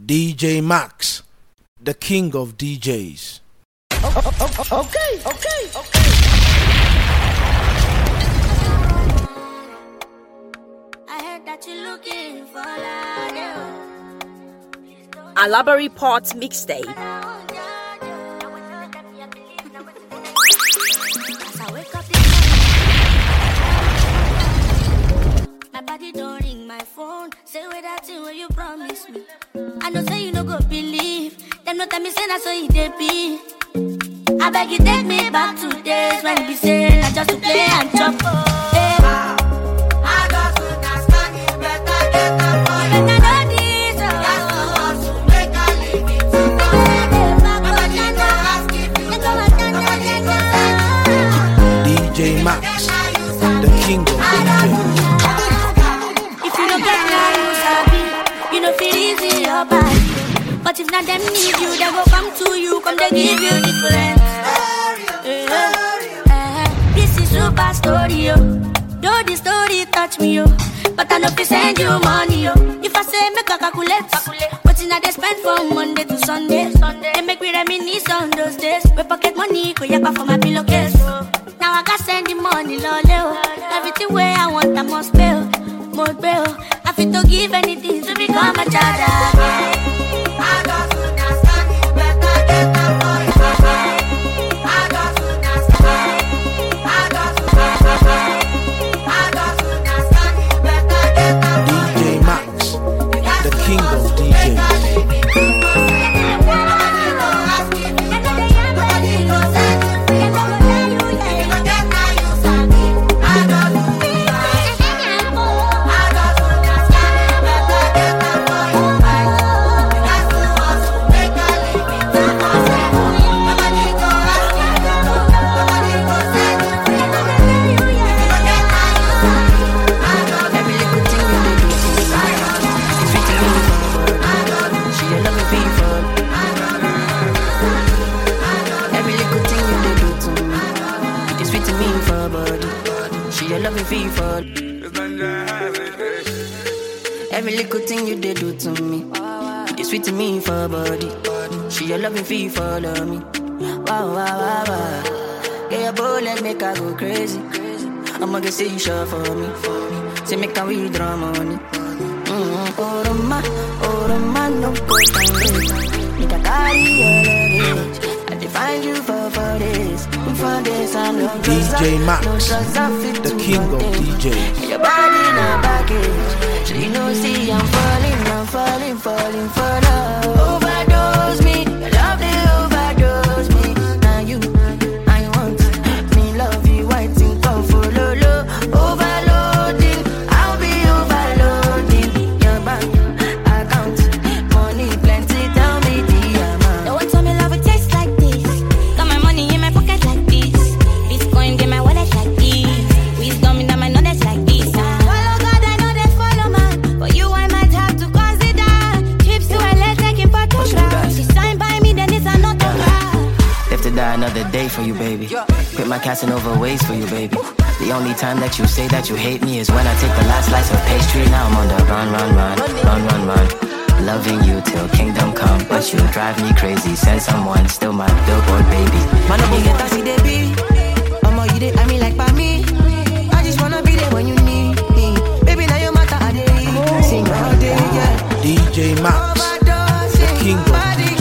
DJ Max, the king of DJs. Okay. I heard that you're looking for love. Alabari Port Mixtape. As I wake up my body don't ring my phone. Say with that thing where you promise me. I know say you no go believe. Them no tell me say that's so it dey be. I beg you take me back to days when you be saying I just to play and chop. Hey. I got to understand you better get up for you. Better know this. That's the one to make a living. Nobody go ask if you nobody go DJ Max, the king of DJs. If you don't get now you sabi, you know feel easy your body. But if not them need you, they go come to you, come they give you different. This is super story, yo. Though the story touch me, yo. But I know if send you money, yo. If I say make a calculate, what's in they spend from Monday to Sunday. They make me reminisce on those days. We pocket money, go yapa for my pillowcase. Now I got send the money, loleo. Everything where I want, I must pay, more bail. I fit to give anything to become a child. I got to understand you better get up for you. I got to understand. I got to understand. I got to understand you better get up for you. DJ Max, the king of DJs. Every little thing you did do to me, it's sweet to me for body. She a loving fee for love me. Wow. Get your bullet, make her go crazy. I'ma get say you sure for me. Say make her withdraw money. Oh Roma, no go down. Make a carry your luggage. I define you for this. For this, I know DJ Max, the king of DJs. Your body in a baggage. So you know, see, I'm falling for love. Overdose me, your love they overdose me. Now you, I want me love you, white thing come for low. Overloading, I'll be overloading. Your bank account, money plenty, tell me the amount. No one told me love would taste like this. Got my money in my pocket like this. Bitcoin in my wallet like this. Wisdom in my knowledge like this. Follow God, I know they follow man. For you, I might have to consider trips to LA taking photographs. She signed by me, then it's an autograph. Live to die another day for you, baby. Quit my Casanova ways for you, baby. The only time that you say that you hate me is when I take the last slice of pastry. Now I'm on the run. Loving you till kingdom come, but you drive me crazy. Send someone, still my billboard baby. Man, I get that see they be. You dey I mean like by me. I just wanna be there when you need me. Baby, now you matter all day. Sing all day, yeah. DJ Max, the king of DJs.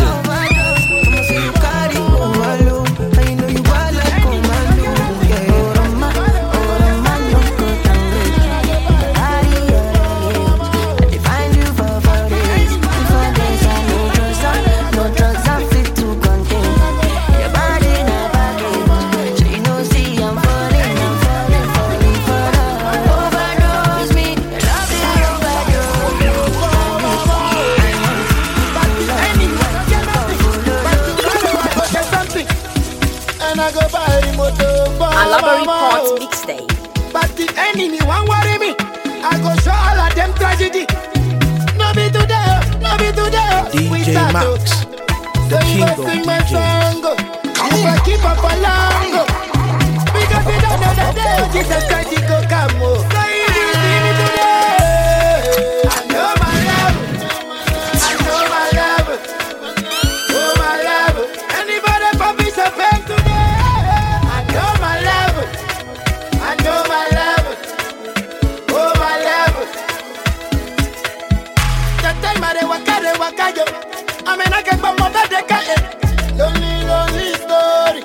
Alabari Port Mixtape. But the enemy won't worry me. I go show all of them tragedy. No be today. DJ Max, the king of DJs. You will keep up a long. Because we don't know that day Jesus Christ go come. So easy to me today. I know my love. time I waka yo. I mean I get my mother de kae. Lonely story.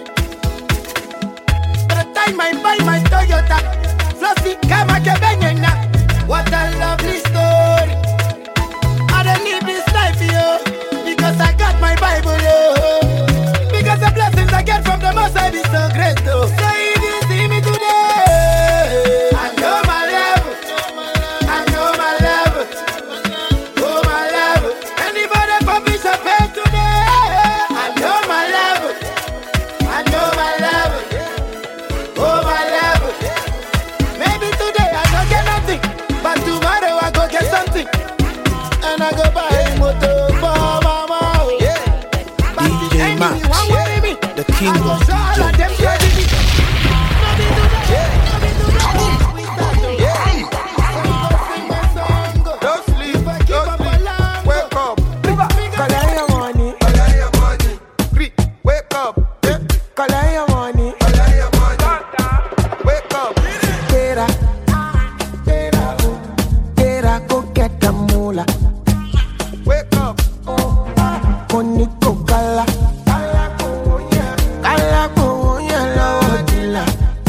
By the time I buy my Toyota, Flossy kama kebenyena. What a lovely story. I don't live this life yo, because I got my Bible yo. Because the blessings I get from the Most High is so great though. So if you see me today, I know my level. I know my level. Oh my level. Anybody publish a pen today? I know my level. I know my level. Oh my level. Maybe today I don't get nothing, but tomorrow I go get something. And I go buy a motor for mama. Yeah. DJ Max, the king of DJ. Don't sleep, wake up. Collect your money. Wake up. Collect your money. Wake up. Tera, go get the moolah. Wake up. Koniko kala. Kala ko yellow dilla.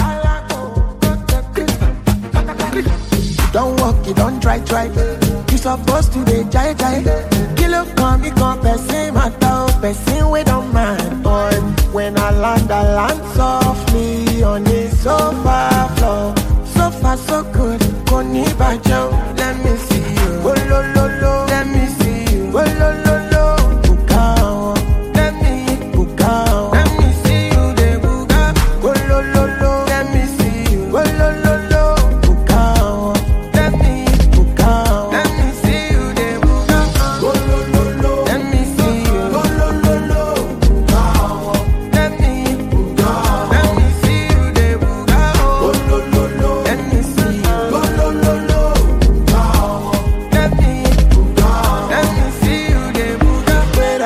Don't walk, you don't try. You supposed to be jai. Kilo come, you come, person matter, person we don't mind. Boy, when I land softly on the sofa floor. So far so good, koni bajo. Let me see you. Oh lo, let me see you. Oh lo. Bukao, let me bukao. Let me see you, de buka. Oh lo, let me see you. Oh lo, bukao. Let me bukao. Let me see you, de buka. Oh lo, let me see you. Oh lo, bukao. Let me bukao. Let me see you, de buka. Oh lo, let me see you. Oh lo, bukao. Let me bukao. Let me see you, de buka.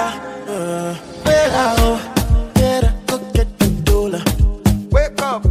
Better, go get the dollar. Wake up.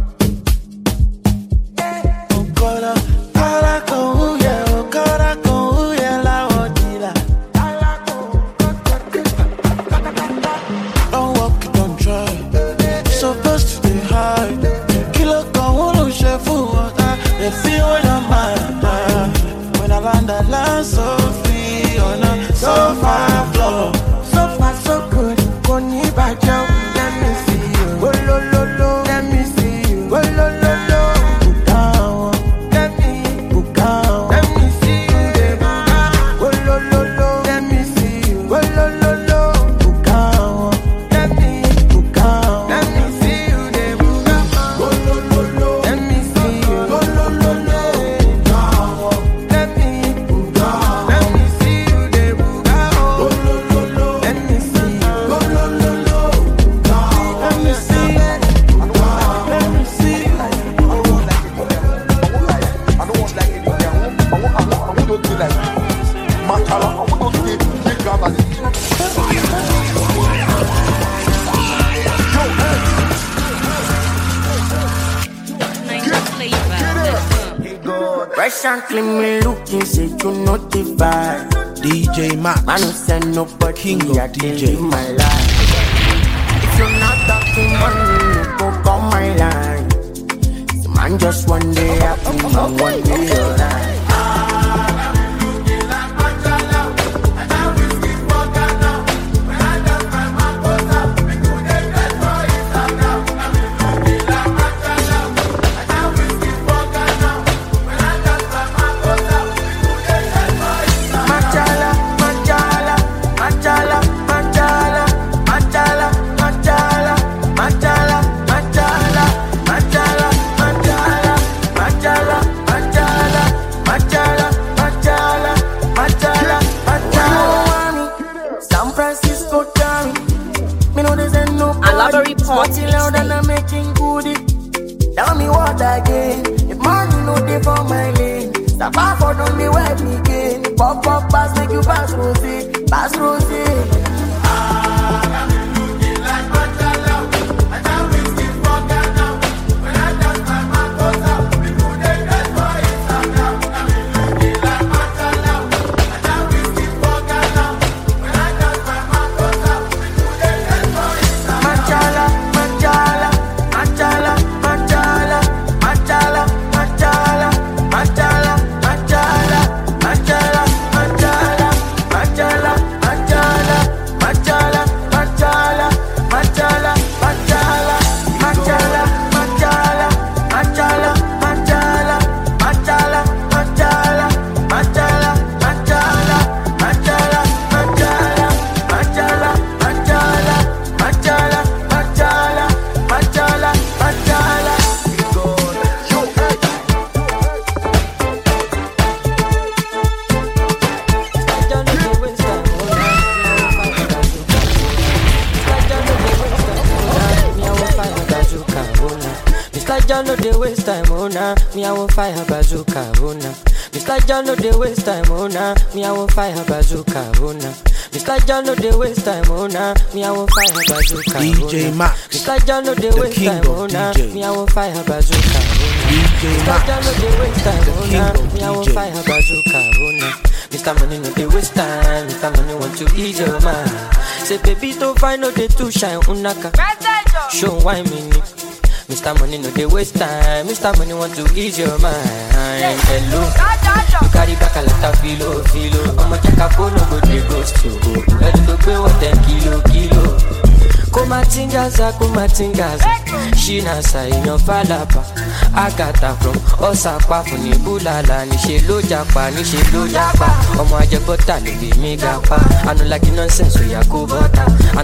Don't walk, don't try. Supposed to be high. Kilo con uno chef water. They feel when I'm mad. When I land so free on a sofa floor. So far so good. Koni bajo. Let me see you. Oh lo. Let me see you. Oh lo. Bukao. Let me bukao. Let me see you, de buka. Oh lo. Let me see you. Oh lo. Bukao. Let me bukao. Let me see you, de buka. Oh lo. Let me see you. Oh lo. Bukao. Let me bukao. Let me see you, de buka. Oh lo. Let me see you. Oh lo. Bukao. Let me see you. Let me see you. I don't want like anything. I want to be like Machala. I want to be big grandma. Fresh and clean, me looking, say you notify. DJ Max, Man who send nobody, king of I tell DJ. you my life. If you're not talking money, you go call my line. The man just one day happy, one day alright. Alaba Report Mixtape. Tell me what again. If money no dey for my lane, stop off for don't be wet me again. Pop pass make you pass rosy. waste time, oh nah. Me I won't fire bazooka, oh nah. Mr. John no dey waste time, oh nah. Me I won't fire bazooka, oh nah. Mr. John no dey waste time, oh nah. Me I won't fire bazooka, oh nah. DJ Max, Mr. John no dey waste time, oh nah. Me I won't fire bazooka, oh nah. DJ Mr. John no dey waste time, the oh king nah. of Me I won't DJs. fire bazooka, oh nah. Mr. Money no dey waste time. Mr. Money want to ease your mind. Say baby don't find no dey too shine, unaka. Show why me ni. Mr. Money no dey waste time. Mr. Money want to ease your mind. Hello, you carry back a lot of filo. I'ma check a phone, no go dey ghost to go. Ready to pay what 10 kilo. Kumatingaza, Shina sa ino falapa. Agata from Osaka funi bulala. Nishe lo japa. Omo aje bota le be me gapa. I no like the nonsense so ya go bota.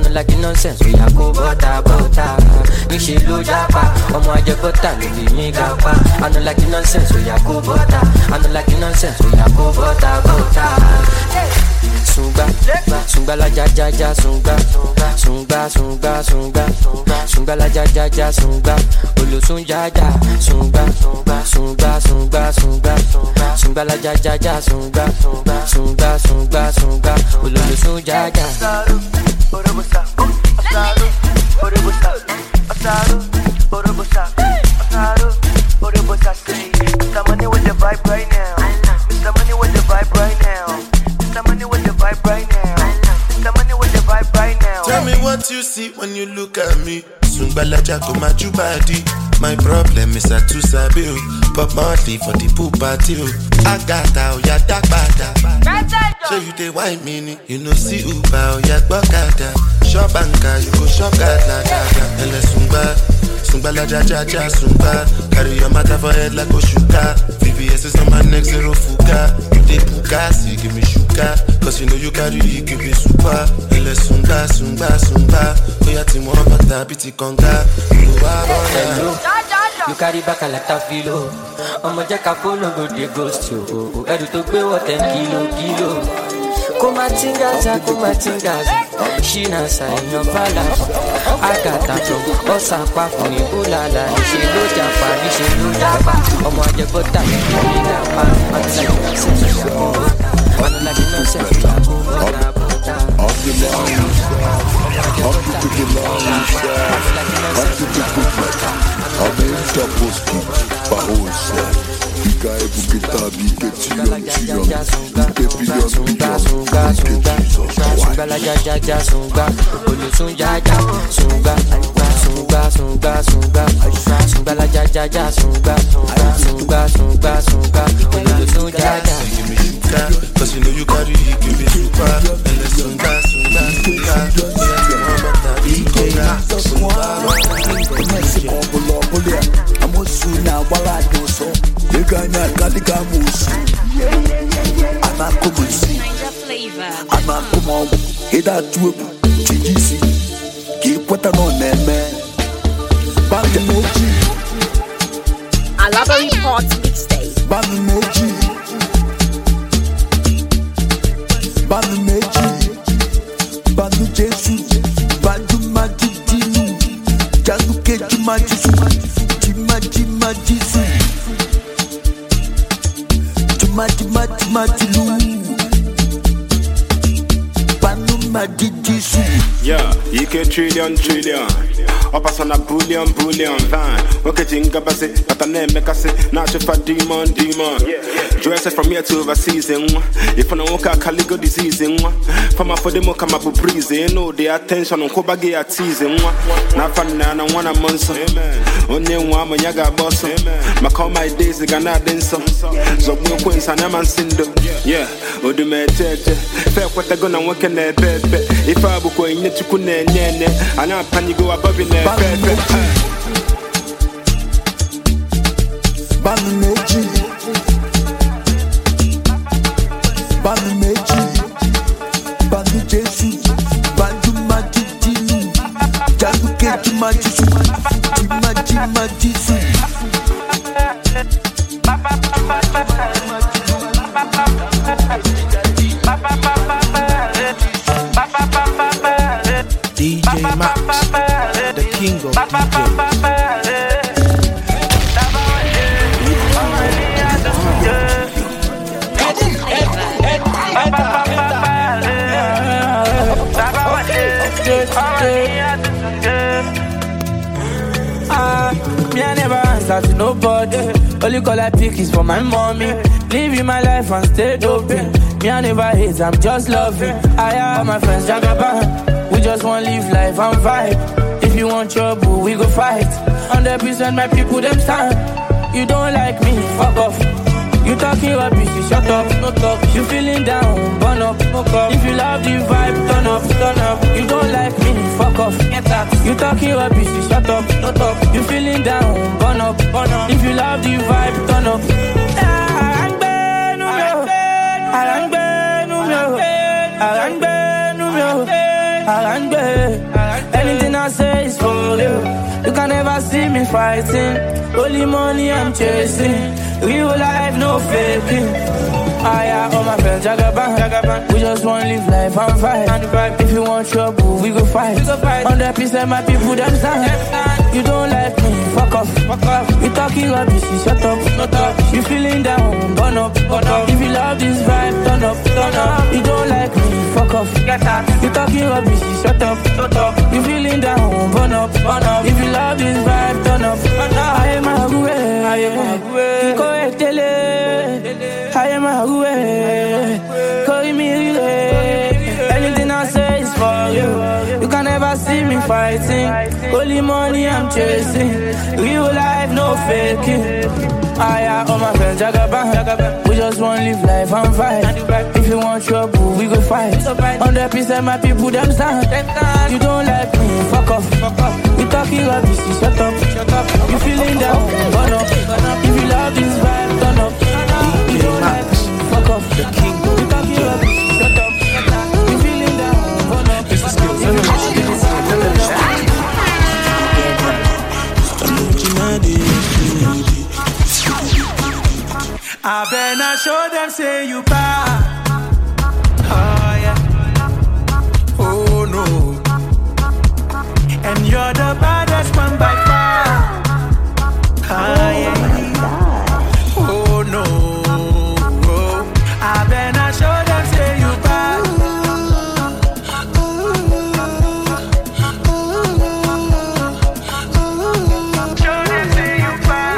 Nishe lo japa. Omo aje bota le be me gapa. I no like the nonsense so ya go bota. Sunga la ja sunga la ja sunga olo sunga sunga la ja sunga olo sunga Mr. Money with the vibe right now. Mr. Money with the vibe right now. Mr. Money with the vibe right now. Mr. Money with the vibe right now. Tell me what you see when you look at me. Sungbalaja go my body. My problem is I too sabi. Pop Marley for the pool party. I got out ya dark bada. So you dey wine mini. You know see Uber ya gbokada. Shop banka you go shop gada. Ele Sungbalaja Sungba. Carry your matter for head like Oshuka. VVS is on my neck, zero fuka. You dey puka, see give me shuka. Cause you know you carry, you give me super. Ele Sunga. Oya ti mo bata biti konga. You carry back a lot of filo. I'ma check a phone, no go dey ghost you. Ready to pay what 10 kilo. Kumatingaza, Shina sa ino falapa. Agata from Osaka funi bulala. Nishe lo japa. Omo aje bota le be me gapa. I no like the nonsense so ya go bota. Sunga la ja sunga olo sunga la ja sunga olo sunga. Cause you know you carry, you give me super. And let's sunga. Alabari Port Mixtape. Banu Jesu, Banu Majidinu, Jaluke Jimajisu, Jimajisu, Jimajilu, Banu Majidisu. Yeah, EK trillion. Up as on a bullion van. Okay, jinga base, but I name make us say, not just for demon. Dresses from here to overseas. If I don't walk out, Caligo disease. From a for them, come up with breeze. No, the attention on Kobagi at teasing. Not fun, I want a monster. Only one, my yaga boss. My call my days, the Ghana dancer. So, no queens, and I'm sindo. Yeah, or the method. Fair what I gonna work in their bed. If I book in it to Kune, and I'm planning to go above in there. Banu Jesu, Banu Majidinu, Jaluke Jimajisu, Jimajisu. DJ Max, the king of DJs. Only call I pick is for my mommy. Living my life and stay doping. Me I never hate, I'm just loving. I have my friends Jagaban. We just want live life and vibe. If you want trouble, we go fight. 100% my people them stand. You don't like me, fuck off. You talking rubbish, you shut up, no talk. You feeling down, burn up, no up. If you love the vibe, turn up, turn up. You don't like me, fuck off. You talking rubbish, you shut up, no talk. You feeling down, burn up, burn up. If you love the vibe, turn up. Anything I say is for you. You can never see me fighting. Only money I'm chasing. Real life, no faking. I have all my friends, Jagaban. We just want to live life and fight. If you want trouble, we go fight. 100% my people, them stand. You don't like me, fuck off. You talking rubbish, you shut up. You feeling down, burn up. If you love this vibe, turn up. You don't like me, fuck off. You talking rubbish, you shut up. You feeling down, burn up. If you love this vibe, turn up. I am a way. I am a way. Anything I say is for you. You can never see me fighting. Only money I'm chasing. Real life, no faking. I have all my friends Jagaban. We just want to live life and fight. If you want trouble, we go fight. 100% my people them stand. You don't like me, fuck off. You talking rubbish, you shut up. You feeling down, burn up. If you love this vibe, turn up. You don't like me, fuck off. The king, you talking rubbish, shut up. You feeling down, burn up. This is skills. I better show them say you bad. Oh yeah. Oh no. And you're the baddest one by far. Oh yeah. Oh no. Oh. I better show them say you bad. Show them say you bad.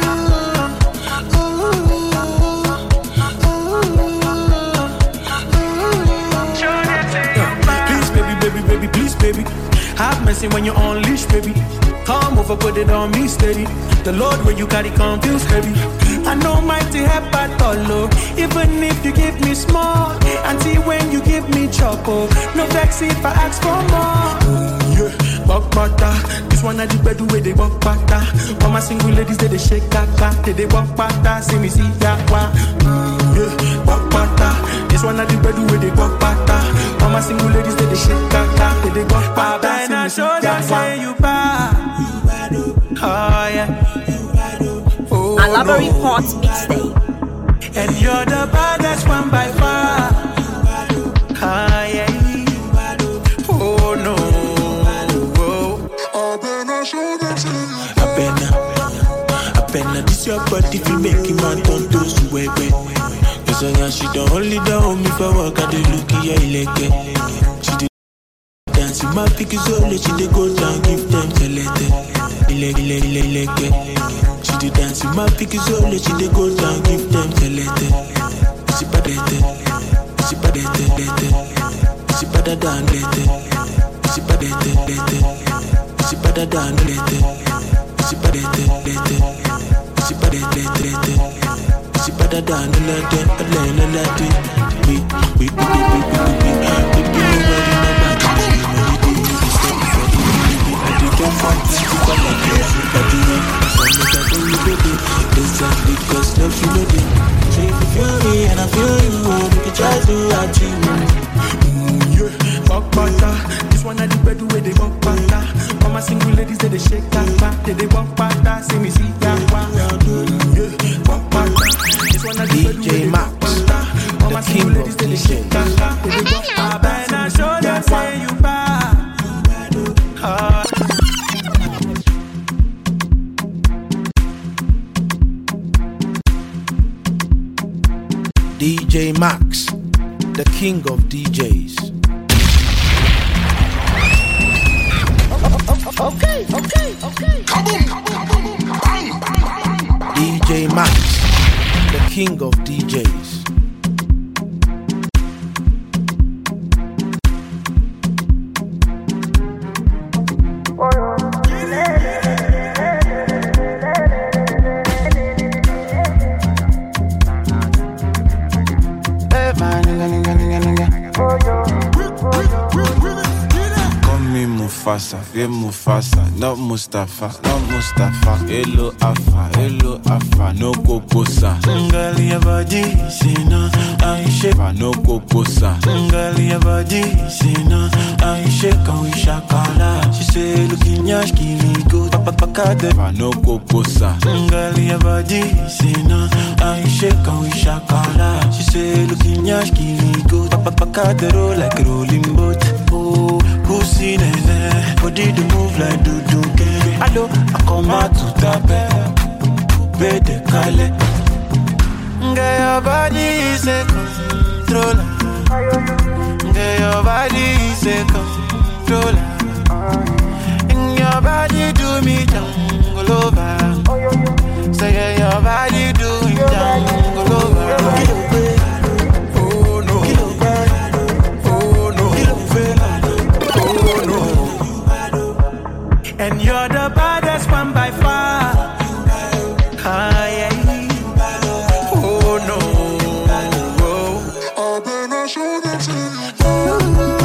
Please, baby, have mercy when you unleash, baby. Come over, put it on me steady. The Lord where you carry come feels heavy. I know mighty help at all, oh. Even if you give me small, until when you give me choco, no vex if I ask for more. Yeah, walk butter. This one I the bed where they walk butter. All my single ladies they shake that, they walk butter. See me see that one. Yeah, walk butter. This one I the bed where they walk butter. All my single ladies they shake that, they walk butter. I show them say you bad. Oh yeah. Oh, Alabari Port Mixtape. And you're the baddest one by far. Oh yeah. Oh no. I better this your body if you make him man turn to sweat. Cause I she don't only down me for work at the look here like she did dance in my pick is only she dey go down give them select. She did dance in my pick is only she dey go down give them select. She padete. She better than later. She padete. She better than later. She padete. She padete. She better than later. We because love you know it. So if you feel me and I feel you, we can try to add you. Yeah, walk butter. This one I the bed where they walk butter. All my single ladies they shake that back, they walk butter. See me see that one. Yeah, walk butter. This one I the bed where they walk butter. All my single ladies they shake that back, they walk butter. And I show them say you bad. DJ Max, the king of DJs. Okay. DJ DJ Max, the king of DJs. Mufasa, yeah Mufasa, not Mustafa, not Mustafa. Hello Afa, no Kokosa. Girl, your body, Sina, I shake. No Kokosa. Girl, your body, Sina, I shake and we shakala. She say, looking yashki, we go tapakade. No Kokosa. Girl, your body, Sina, I shake and we shakala. She say, looking yashki, we go tapakade, roll like a rolling boat. Oh, pussy nene, body to move like do can. Hello, I come out to tape, coupe de Calais. Girl, your body is a controller. Girl, your body is a controller. And your body do me jungle over. Say yeah, your body do me jungle over. And you're the baddest one by far. Ah, yeah. Oh no. Oh. Then I show them to you.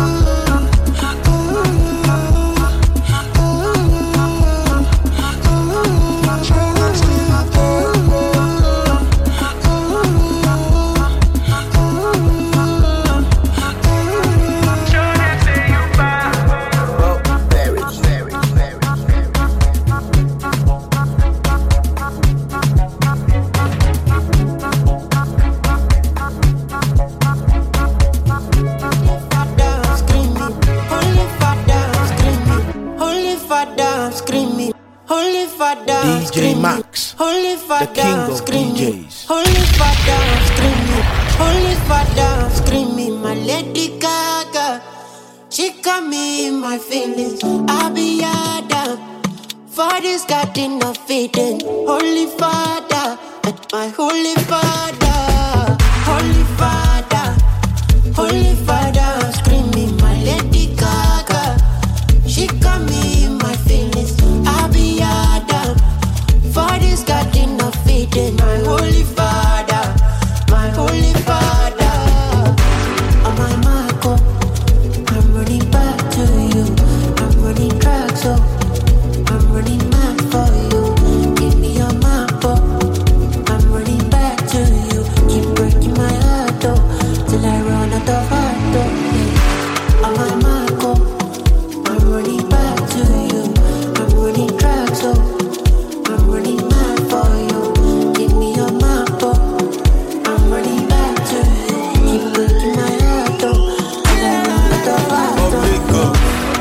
DJ Max, the king of DJs. Holy Father, screaming. Holy Father, screaming. My Lady Gaga, she got me in my feelings. I be Adam, for this got enough feeding. Holy Father, my Holy Father, Holy Father, Holy Father, screaming. My Lady Gaga, she got me in my feelings. I be Adam, for this got enough feeding. My Holy Father, my Holy Father. Oh my Marco, I'm running back to you. I'm running track, so I'm running mad for you. Give me your map, I'm running back to you. Keep breaking my heart, till I run out of heart, oh my Marco, I'm running back to you. I'm running track, so I'm running mad for you. Give me your map, I'm running back to you. Keep breaking my heart, till I run out of heart,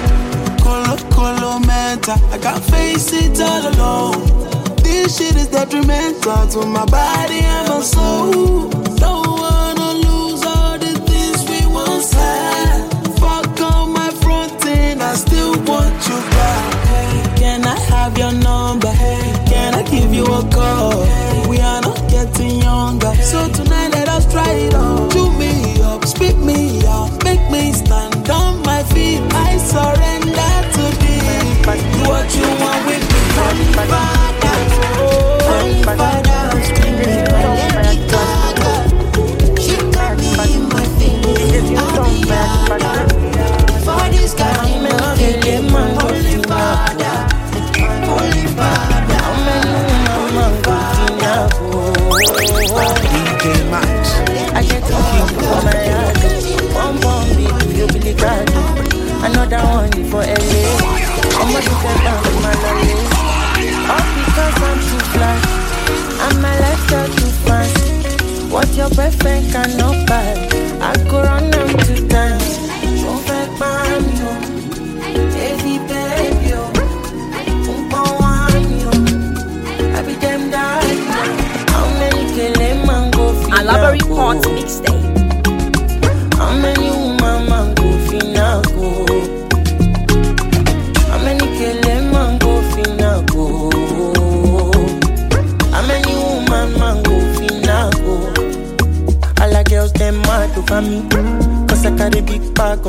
Colo mental, I can't face it all alone. This shit is detrimental to my body and my soul. Don't wanna lose all the things we once had. Fuck on my front end, I still want you back. Hey, can I have your number? Hey, can I give you a call? Hey, we are not getting younger, so tonight let us try it on. Chew me up, spit me out, make me stand on my feet. I surrender to thee. Do what you want with me. Holy Father, Holy Father, screaming. My Lady Gaga,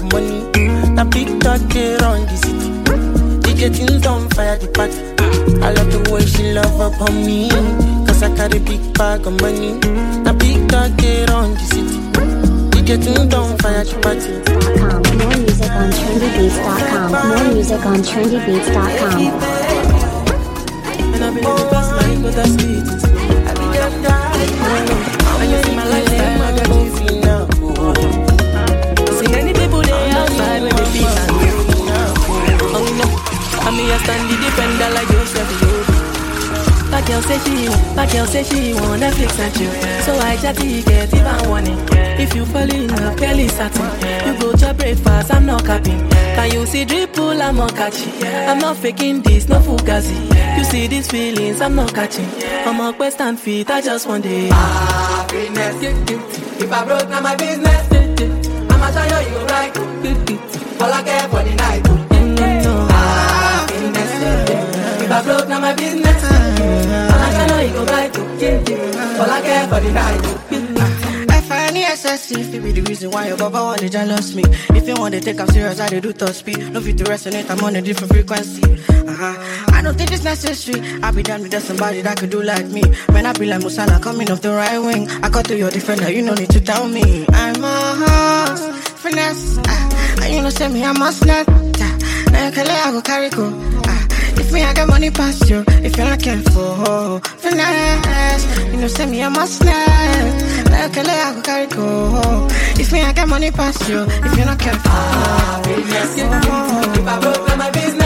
money. Now big talk they run the city. DJ things on fire the party. I love the way she love upon me. Cause I carry big bag of money. Now big talk they run the city. DJ things on fire the party. More music on trendybeats.com. More music on trendybeats.com. And I've been in the past, my ego that's sweet. I be just dying. And you see my lifestyle, I got you feeling now. See many people there outside when they feel and oh no, I mean I stand the defender like Joseph Yobo. That girl say she want Netflix and chill. So I chatty get even warning. If you fall in love, Kelly satin. You go to breakfast, I'm not capping. Can you see dripple, I'm not catching. I'm not faking this, no fugazi. You see these feelings, I'm not catching. I'm on quest and feet, I just want it. Happiness. If I broke, now my business. I'ma tell you, you go right. All I care for the night. Happiness. If I broke, now my business. I'ma tell you, you go right. All I care for the night. I find the excessive, it be the reason why your baba wanna jealous me. If you want to take I'm serious, I do top speed. No fit to resonate, I'm on a different frequency. I don't think it's necessary. I be down with somebody that could do like me. Man, I be like Musala coming off the right wing. I got to your defender, you no need to tell me. I'm a horse, finesse. And you know say me, I'm a snap. Now you can let I go carry go. If me, I got money past you. If you're not careful, finesse. You know say me, I'm a snap. Now you can let I go carry go. If me, I got money past you. If you're not careful, finesse. If I broke my business.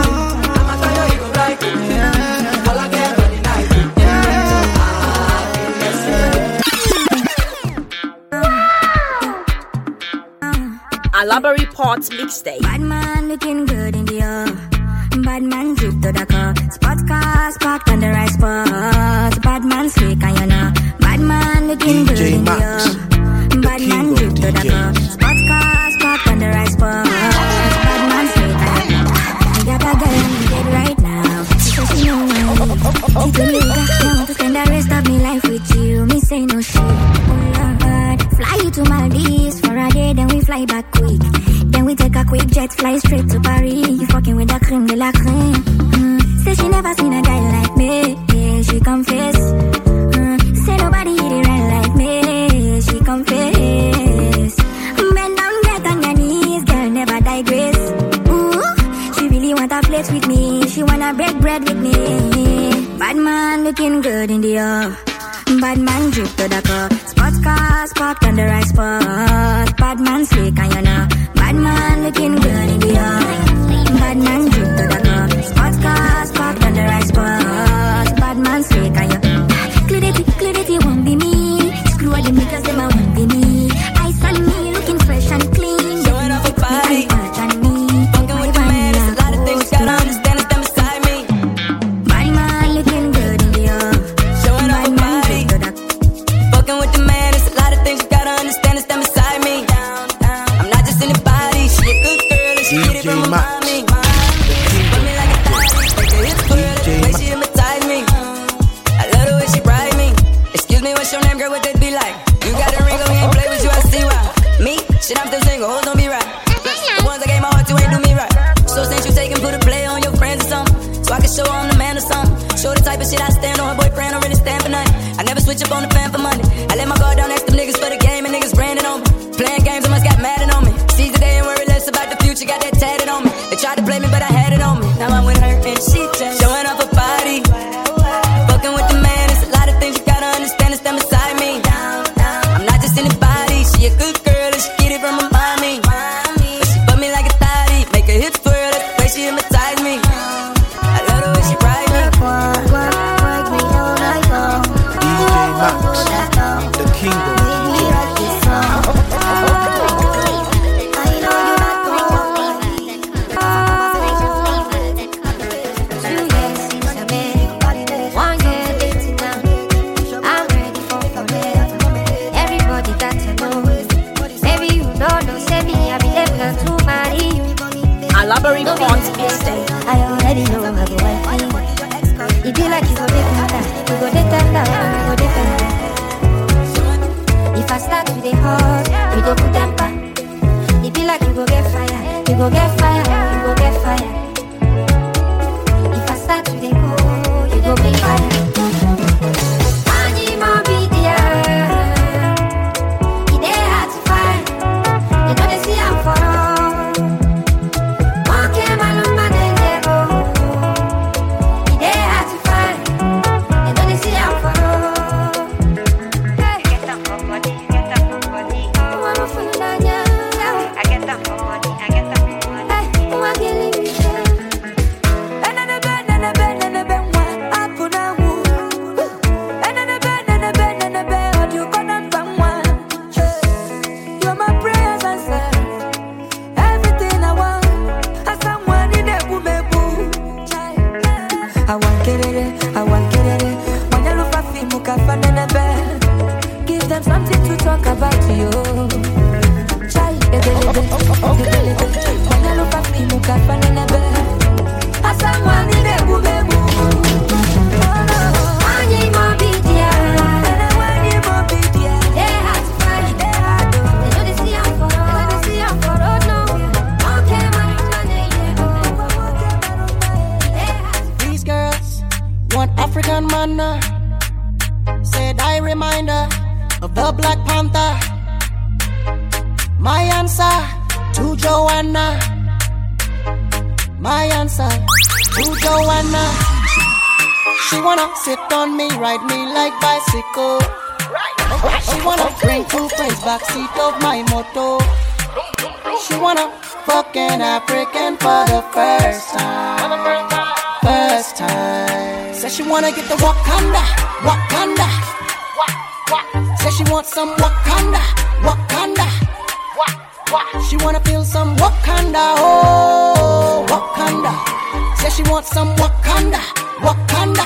Alaba Reports mixtape. Bad man looking good in the air. Bad man drip to the car. Spot cars parked on the right spot. Bad man slick and you know. Bad man looking good in the air. Bad man drip to the car. Spot cars parked on the right spot. Bad man slick and you know. I got a girl in the bed right now. She says she know me. She told me I want to spend the rest of my life with you. Me say no shit. Oh Lord, fly you to Maldives for a day, then we fly back quick. Then we take a quick jet, fly straight to Paris. You fucking with the creme de la creme. Say she never seen a guy like me. Yeah, she confess. Say nobody hit it right like me. She confess. Bend down, get on your knees, girl, never digress. Ooh, she really want to flex with me. She wanna break bread with me. Bad man looking good in the air. Bad man drip to the car. Sports cars parked on the right spot. Bad man slick and you know. Bad man looking good in the air. Bad man drip to the car. Sports cars parked on the right spot. Bad man slick and you know. Clarity won't be me. Screw all the makers, them won't be me. Ice on me, looking fresh and clean. Showing off a body. Fucking with the man, there's a lot of things you gotta understand. It's them beside me. Bad man looking good in the air. Showing off a body. Fucking with the man, there's a lot of things you gotta understand. It's them beside me. I'm not just anybody. She a good girl and she get it from my mommy. Put me like a thotty. Like a hit girl, the way she hypnotize me. I love the way she ride me. Excuse me, what's your name, girl? What that be like? You got a ring, we ain't play with you, I see why. Me? Shit, I'm still single, hoes don't be right. The ones I gave my heart to ain't do me right. So since you take and put a play on your friends or something, so I can show I'm the man or something. Show the type of shit I stand on. Her boyfriend don't really stand for nothing. I never switch up on the fan for money. I let my guard down, ask them niggas for the game, and niggas branding on me. Playing games, I must got mad on me. Seize the day and worry less about the future, got that tatted on me. They tried to play me, but I had it on me. Now I'm with her and she just showing off her body. Fucking with the man, it's a lot of things you gotta understand. It's them beside me. I'm not just anybody. She a good girl and she get it from her mommy. But she put me like a thotty, make her hips twirl. That's the way she hypnotize me. I love the way she ride me. DJ Max, the king of Alaba Reports mixtape. I already know how to wife me. It be like you go dey tender, we go dey tender, we go dey tender. If I start with the hot, we go put temper. It be like you go get fire, you go get fire, you go get fire. If I start to dey go, you go be fire. Anima be there, it dey hard to find. You know they see I'm for all. One came along and then they go. It dey hard to find. You know they see I'm for all. Hey, get up for money, get up for money. Oh, I'm for I get up for money, I get up for money. Hey, oh, I'm killing me. Give them something to talk about you. These girls want African manna. Said I remind her of the Black Panther. My answer to Joanna. My answer to Joanna. She wanna sit on me, ride me like bicycle. She wanna bring 2 friends backseat of my motor. She wanna fuck an African for the first time. First time. Says she wanna get the Wakanda, Wakanda. Says she wants some Wakanda, Wakanda. She wanna feel some Wakanda, oh, Wakanda. Says she wants some Wakanda, Wakanda.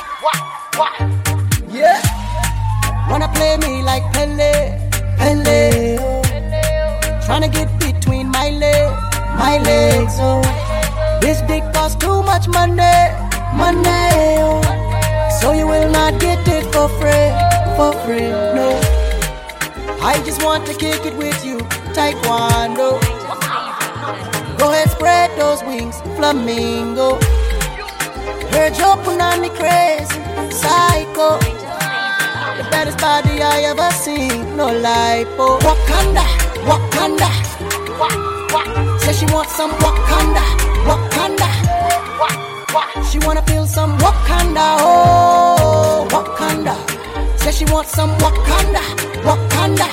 Yeah. Wanna play me like Pele, Pele. Tryna get between my legs, oh. This dick costs too much money, money, oh. So you will not get it for free, no. I just want to kick it with you, taekwondo. Go ahead, spread those wings, flamingo. Heard your punani crazy, psycho. The baddest body I ever seen, no lipo. Wakanda, Wakanda. Say she wants some Wakanda, Wakanda. She wanna feel some Wakanda, oh, Wakanda. Say she wants some Wakanda, Wakanda.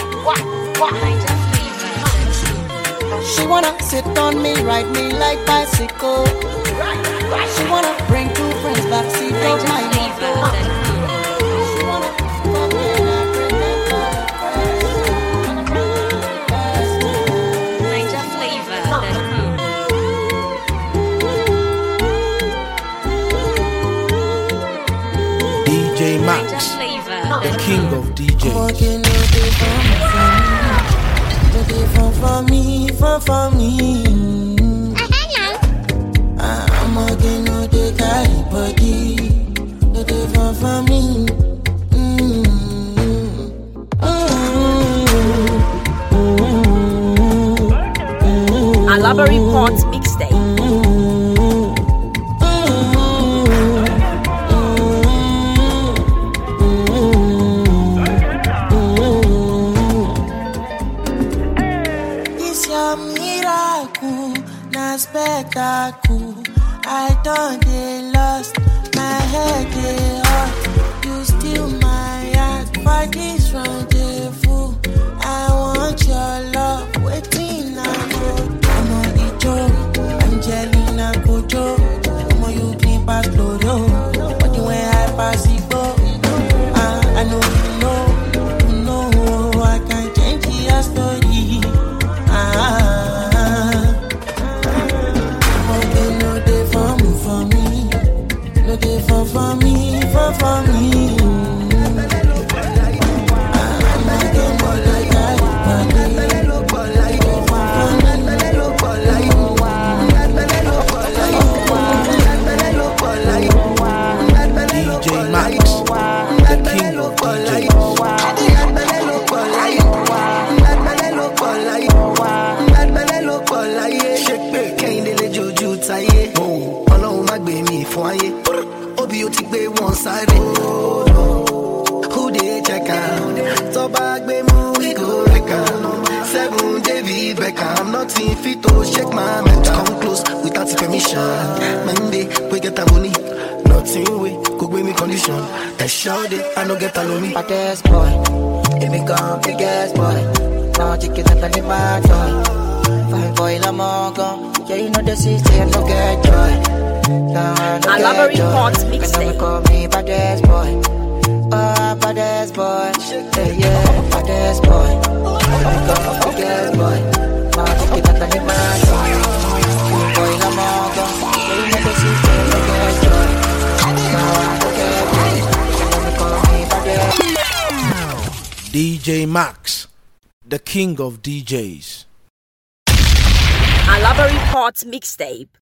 She wanna sit on me, ride me like bicycle. She wanna bring 2 friends backseat of my motor. She wanna fuck me and I bring them DJ Max, the king of DJs. For me. I'm again, no, they carry body. No, they for me. Alabari Port Mixtape. Spectacle, I don't get lost, my head get hot. You steal my heart for this rendezvous. I want your love, waiting I go. I'm on the joke, Angelina Kojo. I'm on you clean past Loro, but you ain't high pass it go. I know you know, I can change your story. For me. fún ayé. Obi o ti gbé wọn sáré. Who dey check am? Tọ́ba gbé mú we go wreck am. 7 David Beckham, nothing fit to shake my mental. Come close without permission. Monday we get a money. Nothing we could give me condition. And shout it, I no get alone me. Baddest boy, it me gone biggest boy. Now chicken up in my toy. Fine boy, I'm all gone. Yeah, you know the city, I no get joy. Alabari Port Mixtape. They call me baddest boy. Oh, baddest boy. Yeah, baddest boy. I'm gone biggest boy. Now chicken up in my toy. Fine boy, I'm all gone. Yeah, you know the city, I no get joy. DJ Max, the king of DJs. Alabari Port Mixtape.